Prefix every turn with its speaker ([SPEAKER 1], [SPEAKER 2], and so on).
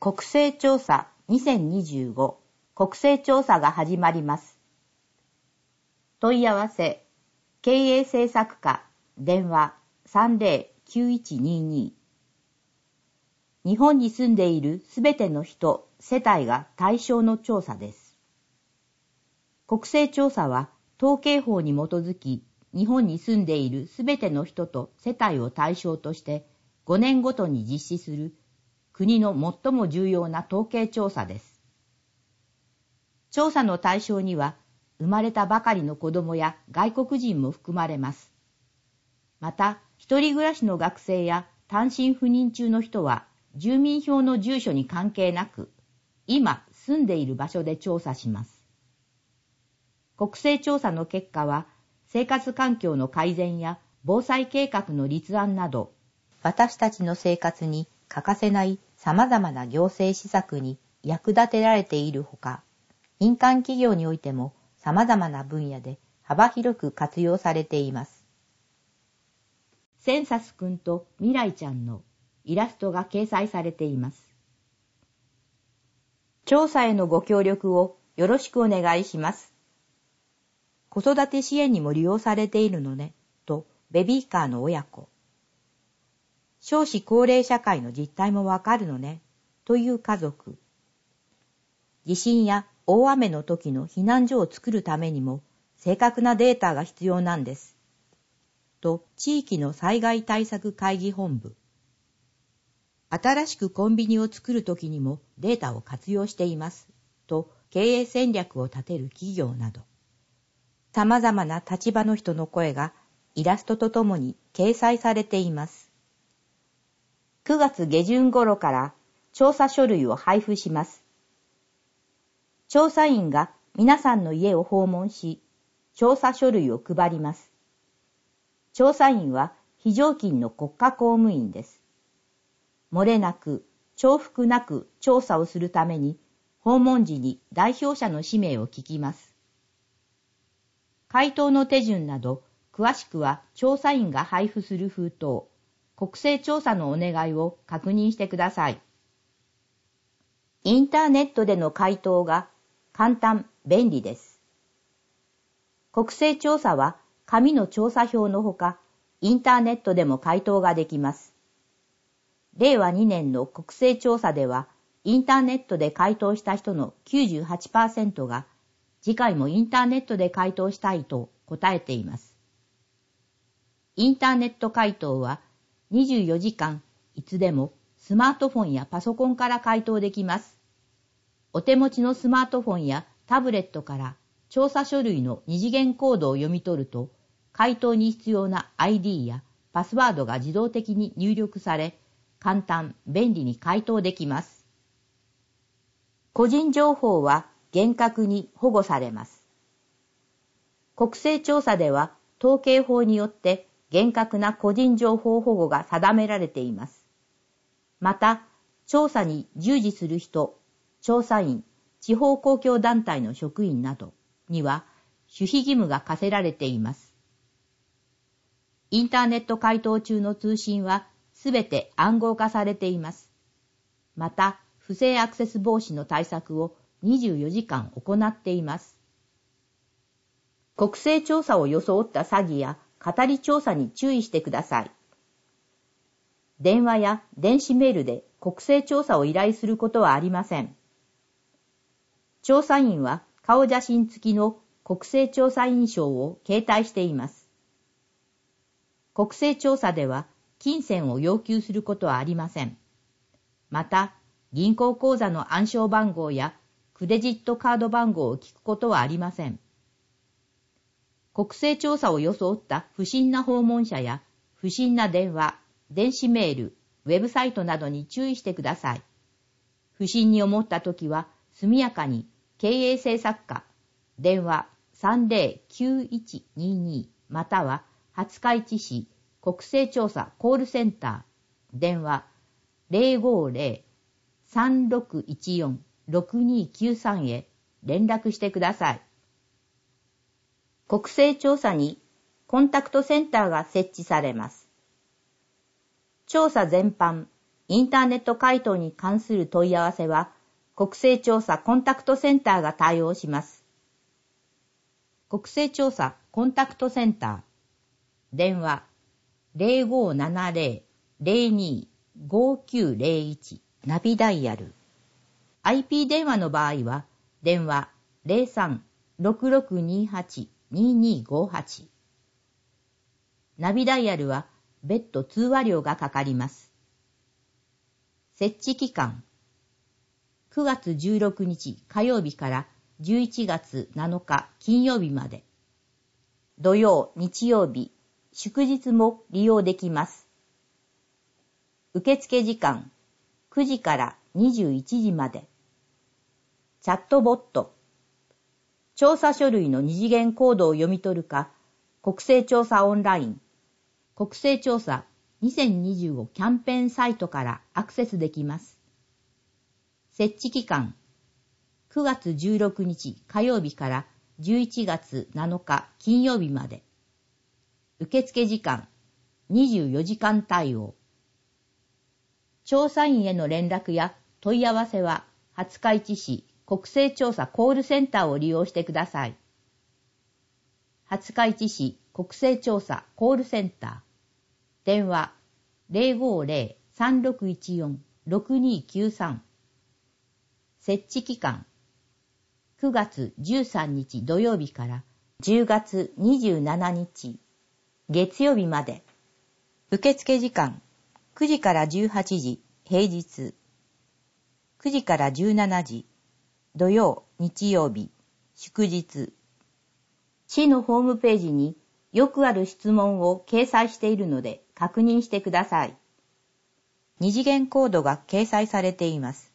[SPEAKER 1] 国勢調査2025国勢調査が始まります。問い合わせ、経営政策課、電話309122。日本に住んでいるすべての人、世帯が対象の調査です。国勢調査は統計法に基づき、日本に住んでいるすべての人と世帯を対象として5年ごとに実施する国の最も重要な統計調査です。調査の対象には、生まれたばかりの子供や外国人も含まれます。また、一人暮らしの学生や単身赴任中の人は、住民票の住所に関係なく、今住んでいる場所で調査します。国勢調査の結果は、生活環境の改善や防災計画の立案など、私たちの生活に欠かせない様々な行政施策に役立てられているほか、民間企業においても様々な分野で幅広く活用されています。センサスくんと未来ちゃんのイラストが掲載されています。調査へのご協力をよろしくお願いします。子育て支援にも利用されているのね、とベビーカーの親子。少子高齢社会の実態もわかるのね、という家族。地震や大雨の時の避難所を作るためにも正確なデータが必要なんです。と地域の災害対策会議本部。新しくコンビニを作る時にもデータを活用しています。と経営戦略を立てる企業など。様々な立場の人の声がイラストとともに掲載されています。9月下旬頃から調査書類を配布します。調査員が皆さんの家を訪問し、調査書類を配ります。調査員は非常勤の国家公務員です。漏れなく、重複なく調査をするために、訪問時に代表者の氏名を聞きます。回答の手順など、詳しくは調査員が配布する封筒、国勢調査のお願いを確認してください。インターネットでの回答が簡単、便利です。国勢調査は紙の調査票のほか、インターネットでも回答ができます。令和2年の国勢調査では、インターネットで回答した人の 98% が、次回もインターネットで回答したいと答えています。インターネット回答は、24時間いつでもスマートフォンやパソコンから回答できます。お手持ちのスマートフォンやタブレットから調査書類の二次元コードを読み取ると、回答に必要な ID やパスワードが自動的に入力され、簡単、便利に回答できます。個人情報は厳格に保護されます。国勢調査では統計法によって厳格な個人情報保護が定められています。また、調査に従事する人、調査員、地方公共団体の職員などには守秘義務が課せられています。インターネット回答中の通信はすべて暗号化されています。また、不正アクセス防止の対策を24時間行っています。国勢調査を装った詐欺や語り調査に注意してください。電話や電子メールで国勢調査を依頼することはありません。調査員は顔写真付きの国勢調査員証を携帯しています。国勢調査では金銭を要求することはありません。また、銀行口座の暗証番号やクレジットカード番号を聞くことはありません。国勢調査を装った不審な訪問者や不審な電話、電子メール、ウェブサイトなどに注意してください。不審に思ったときは速やかに経営政策課、電話309122または廿日市市国勢調査コールセンター、電話050-3614-6293へ連絡してください。国勢調査にコンタクトセンターが設置されます。調査全般、 インターネット回答に関する問い合わせは、国勢調査コンタクトセンターが対応します。国勢調査コンタクトセンター。電話 0570-02-5901 ナビダイヤル。IP 電話の場合は、電話 03-6628-2258。ナビダイヤルは別途通話料がかかります。設置期間。9月16日火曜日から11月7日金曜日まで。土曜、日曜日、祝日も利用できます。受付時間。9時から21時まで。チャットボット。調査書類の二次元コードを読み取るか、国勢調査オンライン、国勢調査2025キャンペーンサイトからアクセスできます。設置期間。9月16日火曜日から11月7日金曜日まで。受付時間。24時間対応。調査員への連絡や問い合わせは、廿日市市国勢調査コールセンターを利用してください。廿日市市国勢調査コールセンター。電話 050-3614-6293。設置期間。9月13日土曜日から10月27日月曜日まで。受付時間。9時から18時平日。9時から17時土曜、日曜日、祝日。市のホームページによくある質問を掲載しているので確認してください。二次元コードが掲載されています。